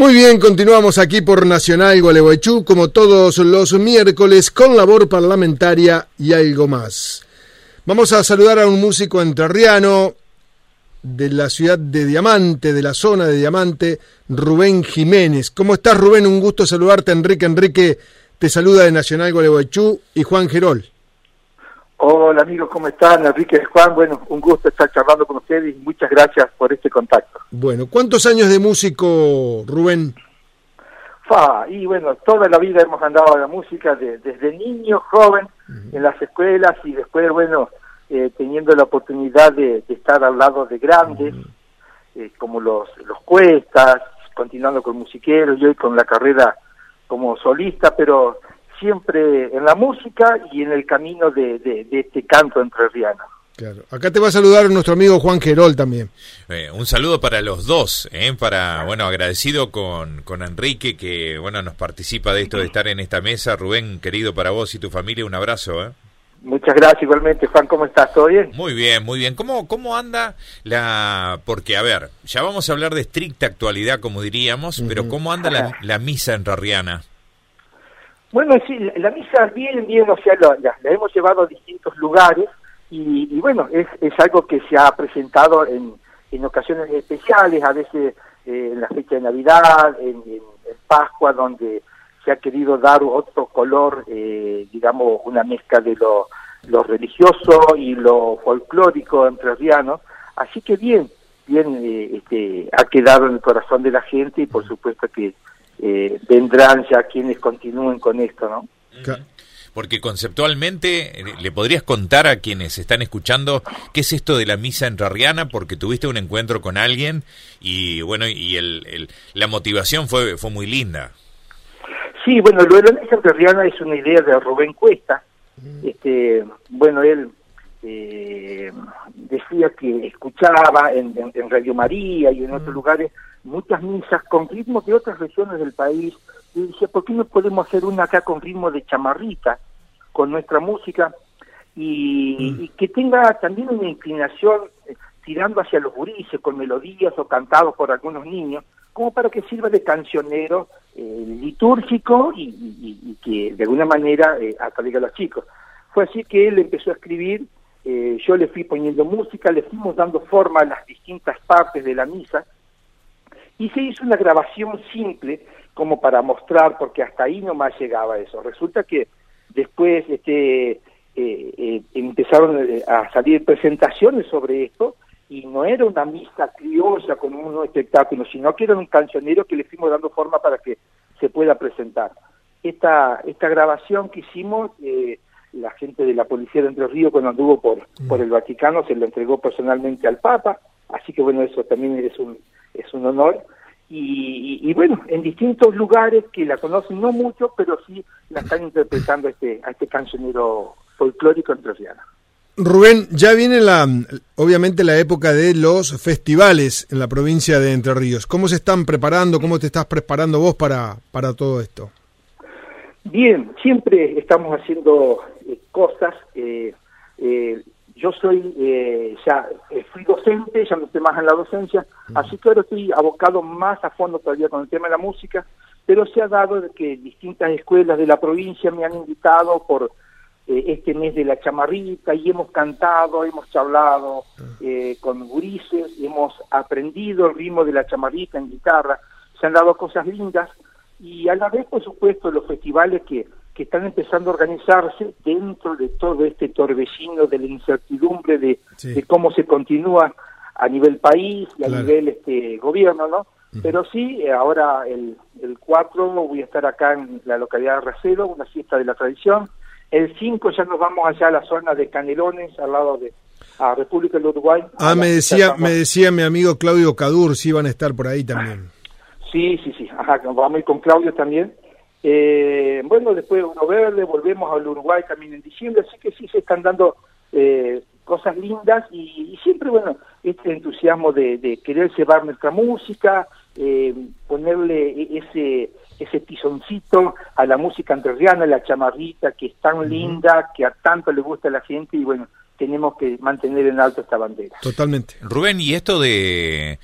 Muy bien, continuamos aquí por Nacional Gualeguaychú, como todos los miércoles, con labor parlamentaria y algo más. Vamos a saludar a un músico entrerriano de la ciudad de Diamante, de la zona de Diamante, Rubén Jiménez. ¿Cómo estás, Rubén? Un gusto saludarte, Enrique. Enrique te saluda de Nacional Gualeguaychú y Juan Gerol. Hola amigos, ¿cómo están? Enrique y Juan, bueno, un gusto estar charlando con ustedes y muchas gracias por este contacto. Bueno, ¿cuántos años de músico, Rubén? Y bueno, toda la vida hemos andado a la música, desde niño, joven, en las escuelas y después, bueno, teniendo la oportunidad de estar al lado de grandes, como los Cuestas, continuando con musiqueros y hoy con la carrera como solista, pero siempre en la música y en el camino de este canto entrerriano. Claro. Acá te va a saludar nuestro amigo Juan Gerol también. Un saludo para los dos, bueno, agradecido con Enrique que, bueno, nos participa de esto de estar en esta mesa. Rubén, querido, para vos y tu familia, un abrazo, Muchas gracias igualmente, Juan, ¿cómo estás? ¿Todo bien? Muy bien, muy bien. ¿Cómo anda porque, a ver, ya vamos a hablar de estricta actualidad, como diríamos, pero ¿cómo anda la misa entrerriana? Bueno, sí, la misa bien, o sea, la hemos llevado a distintos lugares y bueno, es algo que se ha presentado en ocasiones especiales, a veces en la fecha de Navidad, en Pascua, donde se ha querido dar otro color, digamos, una mezcla de lo religioso y lo folclórico entrerriano, así que bien, ha quedado en el corazón de la gente y por supuesto que vendrán ya quienes continúen con esto, ¿no? Porque conceptualmente, ¿le podrías contar a quienes están escuchando qué es esto de la misa entrerriana? Porque tuviste un encuentro con alguien y bueno, y la motivación fue muy linda. Sí, bueno, lo de la misa entrerriana es una idea de Rubén Cuesta. Bueno, él decía que escuchaba en Radio María y en otros lugares muchas misas con ritmos de otras regiones del país, y decía, ¿por qué no podemos hacer una acá con ritmo de chamarrita, con nuestra música, y que tenga también una inclinación tirando hacia los gurises, con melodías o cantados por algunos niños, como para que sirva de cancionero litúrgico y que de alguna manera atraiga a los chicos? Fue así que él empezó a escribir, yo le fui poniendo música, le fuimos dando forma a las distintas partes de la misa, y se hizo una grabación simple como para mostrar, porque hasta ahí nomás llegaba eso. Resulta que después empezaron a salir presentaciones sobre esto, y no era una misa criolla con un espectáculo, sino que era un cancionero que le fuimos dando forma para que se pueda presentar. Esta grabación que hicimos, la gente de la Policía de Entre Ríos, cuando anduvo por el Vaticano, se lo entregó personalmente al Papa, así que bueno, eso también es un honor, y bueno, en distintos lugares que la conocen no mucho, pero sí la están interpretando a este cancionero folclórico entrerriano. Rubén, ya viene obviamente la época de los festivales en la provincia de Entre Ríos. ¿Cómo se están preparando? ¿Cómo te estás preparando vos para todo esto? Bien, siempre estamos haciendo cosas. Yo fui docente, ya no estoy más en la docencia, así que ahora estoy abocado más a fondo todavía con el tema de la música, pero se ha dado de que distintas escuelas de la provincia me han invitado por este mes de la chamarrita, y hemos cantado, hemos charlado con gurises, hemos aprendido el ritmo de la chamarrita en guitarra, se han dado cosas lindas, y a la vez, por supuesto, los festivales que están empezando a organizarse dentro de todo este torbellino de la incertidumbre de cómo se continúa a nivel país y a nivel gobierno, ¿no? Pero sí, ahora el 4 voy a estar acá en la localidad de Racedo, una fiesta de la tradición. El 5 ya nos vamos allá a la zona de Canelones, al lado de República del Uruguay. Me decía mi amigo Claudio Cadur, si iban a estar por ahí también. Sí, ajá, vamos a ir con Claudio también. Bueno, después de Uno Verde, volvemos al Uruguay también en diciembre, así que sí se están dando cosas lindas, y siempre, bueno, este entusiasmo de querer llevar nuestra música, ponerle ese tizoncito a la música entrerriana, la chamarrita, que es tan linda, que a tanto le gusta a la gente, y bueno, tenemos que mantener en alto esta bandera. Totalmente. Rubén, y esto de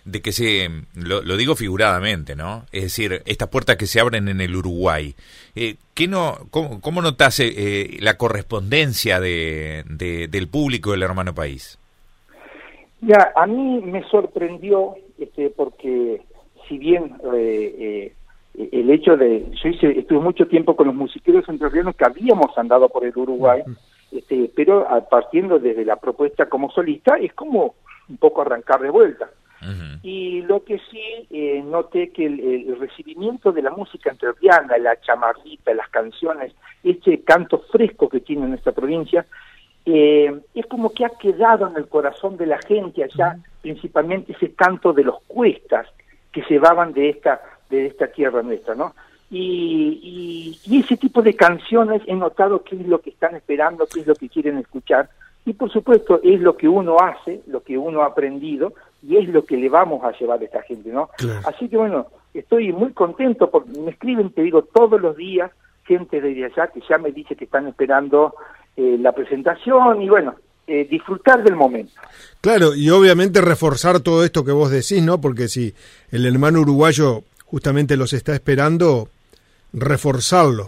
de que lo digo figuradamente, ¿no? Es decir, estas puertas que se abren en el Uruguay. ¿Cómo notás la correspondencia del público del hermano país? Ya, a mí me sorprendió, porque si bien el hecho de... estuve mucho tiempo con los musiqueros entrerrianos que habíamos andado por el Uruguay, pero partiendo desde la propuesta como solista, es como un poco arrancar de vuelta. Uh-huh. Y lo que sí noté que el recibimiento de la música entrerriana, la chamarrita, las canciones, este canto fresco que tiene nuestra provincia, es como que ha quedado en el corazón de la gente allá, principalmente ese canto de los cuestas que llevaban de esta tierra nuestra, ¿no? Y ese tipo de canciones he notado que es lo que están esperando, que es lo que quieren escuchar, y por supuesto es lo que uno hace, lo que uno ha aprendido, y es lo que le vamos a llevar a esta gente, ¿no? Claro. Así que bueno, estoy muy contento, porque me escriben, te digo, todos los días, gente de allá que ya me dice que están esperando la presentación, y bueno, disfrutar del momento. Claro, y obviamente reforzar todo esto que vos decís, ¿no? Porque si el hermano uruguayo justamente los está esperando, reforzarlo.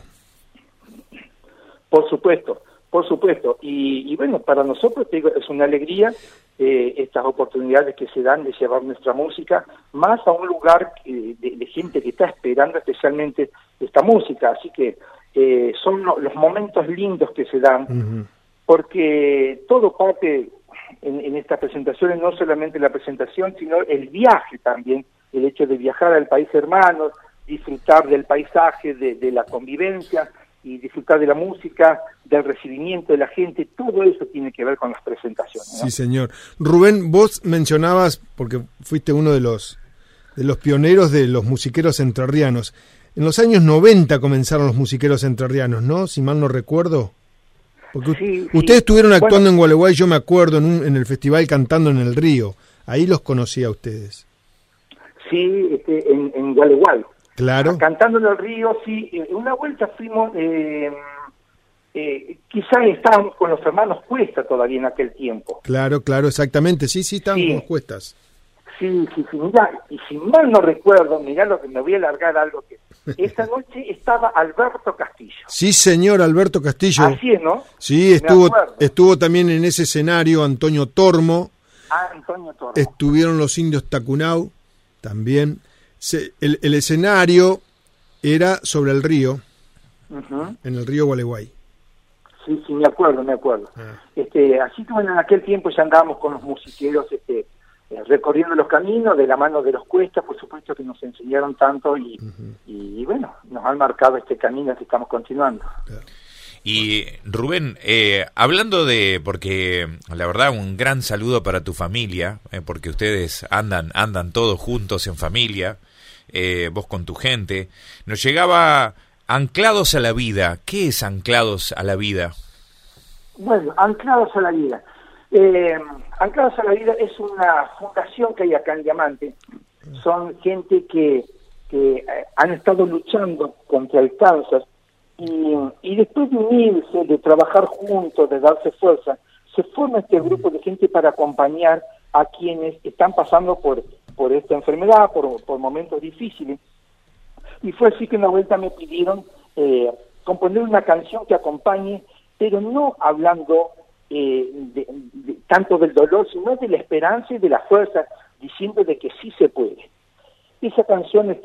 Por supuesto. Y bueno, para nosotros te digo, es una alegría estas oportunidades que se dan de llevar nuestra música más a un lugar de gente que está esperando especialmente esta música. Así que son los momentos lindos que se dan, uh-huh. Porque todo parte en estas presentaciones, no solamente la presentación, sino el viaje también, el hecho de viajar al país hermano, disfrutar del paisaje, de la convivencia, y disfrutar de la música, del recibimiento de la gente, todo eso tiene que ver con las presentaciones, ¿no? Sí, señor. Rubén, vos mencionabas, porque fuiste uno de los pioneros de los musiqueros entrerrianos. En los años 90 comenzaron los musiqueros entrerrianos, ¿no? Si mal no recuerdo. Porque sí, ustedes estuvieron actuando en Gualeguay, yo me acuerdo, en el festival Cantando en el Río. Ahí los conocí a ustedes. Sí, en Gualeguay. Claro. Cantando en el Río, sí. Una vuelta fuimos, quizás estábamos con los hermanos Cuesta todavía en aquel tiempo. Claro, exactamente. Sí, estábamos con los Cuestas. Sí, mirá, y si mal no recuerdo, mirá lo que me voy a alargar algo que... Esa noche estaba Alberto Castillo. Sí, señor, Alberto Castillo. Así es, ¿no? Sí, estuvo también en ese escenario Antonio Tormo. Antonio Tormo. Estuvieron los indios Tacunau, también. El escenario era sobre el río, uh-huh. En el río Gualeguay. Sí, me acuerdo. Así que bueno, en aquel tiempo ya andábamos con los musiqueros, recorriendo los caminos de la mano de los Cuestas, por supuesto que nos enseñaron tanto y bueno, nos han marcado este camino que estamos continuando. Claro. Y Rubén, hablando porque la verdad un gran saludo para tu familia, porque ustedes andan todos juntos en familia, vos con tu gente, nos llegaba Anclados a la Vida. ¿Qué es Anclados a la Vida? Bueno, Anclados a la Vida. Anclados a la Vida es una fundación que hay acá en Diamante. Son gente que han estado luchando contra el cáncer y después de unirse, de trabajar juntos, de darse fuerza, se forma este grupo de gente para acompañar a quienes están pasando por esta enfermedad, por momentos difíciles. Y fue así que una vuelta me pidieron componer una canción que acompañe, pero no hablando tanto del dolor, sino de la esperanza y de la fuerza, diciendo de que sí se puede. Esa canción,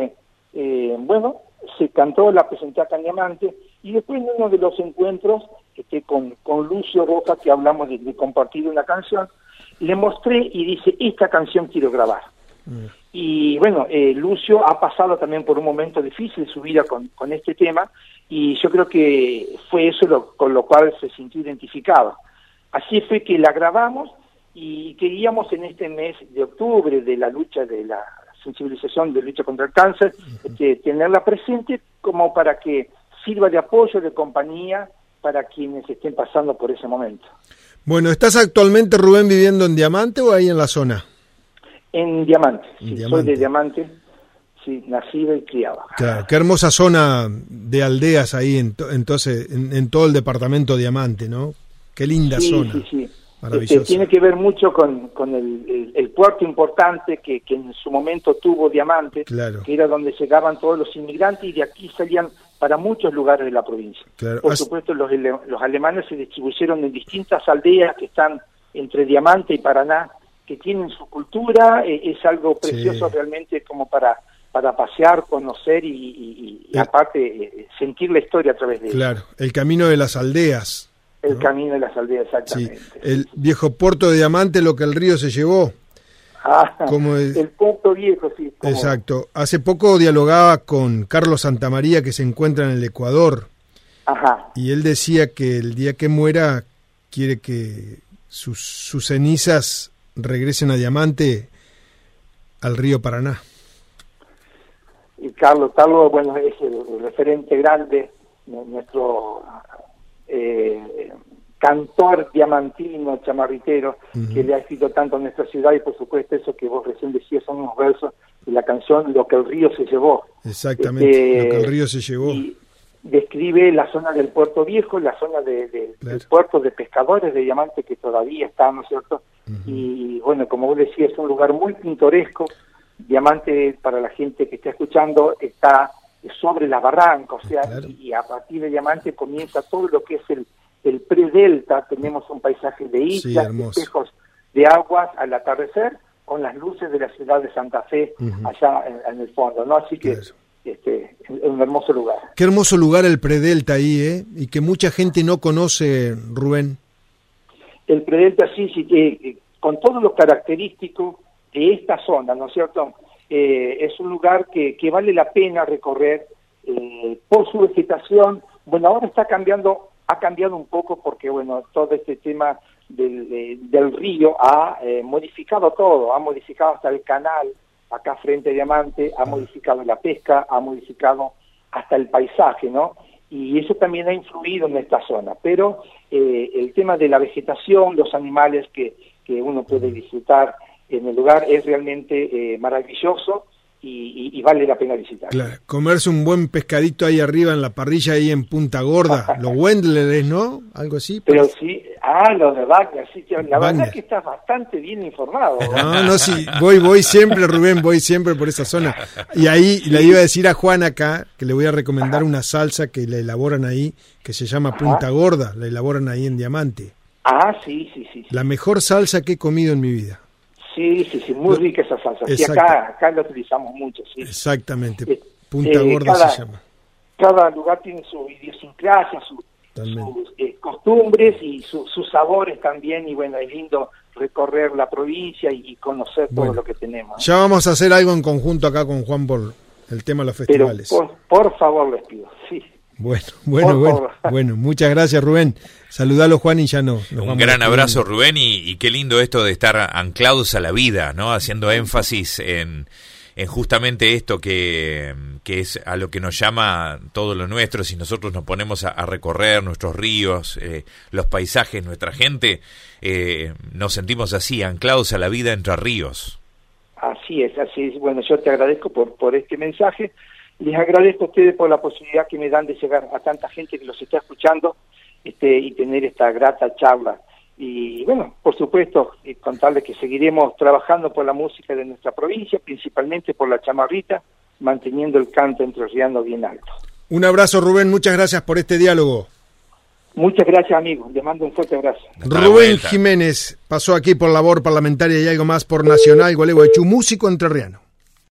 bueno, se cantó, la presenté acá en Diamante, y después en uno de los encuentros con Lucio Roca, que hablamos de compartir una canción, le mostré y dice, esta canción quiero grabar. Y bueno, Lucio ha pasado también por un momento difícil en su vida con este tema, y yo creo que fue eso con lo cual se sintió identificado. Así fue que la grabamos y queríamos en este mes de octubre de la lucha, de la sensibilización de lucha contra el cáncer, tenerla presente como para que sirva de apoyo, de compañía para quienes estén pasando por ese momento. Bueno, ¿estás actualmente, Rubén, viviendo en Diamante o ahí en la zona? En Diamante, sí, soy de Diamante, sí, nacido y criado. Claro, qué hermosa zona de aldeas ahí, entonces, en todo el departamento Diamante, ¿no? Qué linda zona. Sí. Maravilloso. Tiene que ver mucho con el puerto importante que en su momento tuvo Diamante, claro, que era donde llegaban todos los inmigrantes y de aquí salían para muchos lugares de la provincia. Claro. Por supuesto, los alemanes se distribuyeron en distintas aldeas que están entre Diamante y Paraná, que tienen su cultura, es algo precioso, sí, realmente como para pasear, conocer y aparte sentir la historia a través de claro, el camino de las aldeas. El ¿no? camino de las aldeas, exactamente. Sí. El viejo puerto de Diamante, lo que el río se llevó. El puerto viejo, sí. Exacto. Hace poco dialogaba con Carlos Santamaría, que se encuentra en el Ecuador. Ajá. Y él decía que el día que muera quiere que sus cenizas regresen a Diamante, al río Paraná. Y Carlos, bueno, es el referente grande, nuestro cantor diamantino, chamarritero, que le ha escrito tanto a nuestra ciudad, y por supuesto eso que vos recién decías son unos versos de la canción Lo que el río se llevó. Exactamente, lo que el río se llevó. Y describe la zona del Puerto Viejo, la zona del puerto de pescadores de Diamante que todavía está, ¿no es cierto? Y bueno, como vos decías, es un lugar muy pintoresco. Diamante, para la gente que está escuchando, está sobre la barranca, o sea, y a partir de Diamante comienza todo lo que es el predelta. Tenemos un paisaje de islas, de espejos de aguas al atardecer, con las luces de la ciudad de Santa Fe allá en el fondo, ¿no? Así que es un hermoso lugar. Qué hermoso lugar el predelta ahí, ¿eh? Y que mucha gente no conoce, Rubén. El predelta sí, con todo lo característico de esta zona, ¿no es cierto? Es un lugar que vale la pena recorrer por su vegetación. Bueno, ahora ha cambiado un poco porque, bueno, todo este tema del río ha modificado todo, ha modificado hasta el canal acá frente a Diamante, ha modificado la pesca, ha modificado hasta el paisaje, ¿no? Y eso también ha influido en esta zona, pero el tema de la vegetación, los animales que uno puede disfrutar en el lugar es realmente maravilloso y vale la pena visitar. Claro, comerse un buen pescadito ahí arriba en la parrilla, ahí en Punta Gorda, los Wendleres, ¿no? Algo así. Pero sí, los de Wagner, sí, la verdad es que estás bastante bien informado. No, sí, voy siempre, Rubén, voy siempre por esa zona. Y ahí le iba a decir a Juan acá, que le voy a recomendar una salsa que la elaboran ahí, que se llama Punta Gorda, la elaboran ahí en Diamante. Sí. La mejor salsa que he comido en mi vida. Sí, muy rica esa salsa. Sí, acá la utilizamos mucho, sí. Exactamente, Punta Gorda se llama. Cada lugar tiene su idiosincrasia, sus costumbres y sus sabores también, y bueno, es lindo recorrer la provincia y conocer todo lo que tenemos. Ya vamos a hacer algo en conjunto acá con Juan por el tema de los festivales. Pero por favor les pido, sí. Bueno, muchas gracias, Rubén. Saludalo, Juan, y ya nos vamos. Un gran abrazo, Rubén, y qué lindo esto de estar anclados a la vida, ¿no? Haciendo énfasis en justamente esto que es a lo que nos llama todo lo nuestro. Si nosotros nos ponemos a recorrer nuestros ríos, los paisajes, nuestra gente, nos sentimos así, anclados a la vida entre ríos. Así es. Bueno, yo te agradezco por este mensaje. Les agradezco a ustedes por la posibilidad que me dan de llegar a tanta gente que los está escuchando y tener esta grata charla. Y bueno, por supuesto, contarles que seguiremos trabajando por la música de nuestra provincia, principalmente por la chamarrita, manteniendo el canto entrerriano bien alto. Un abrazo, Rubén, muchas gracias por este diálogo. Muchas gracias, amigo, les mando un fuerte abrazo. Rubén Jiménez pasó aquí por labor parlamentaria y algo más por Nacional Gualeguaychú, músico entrerriano.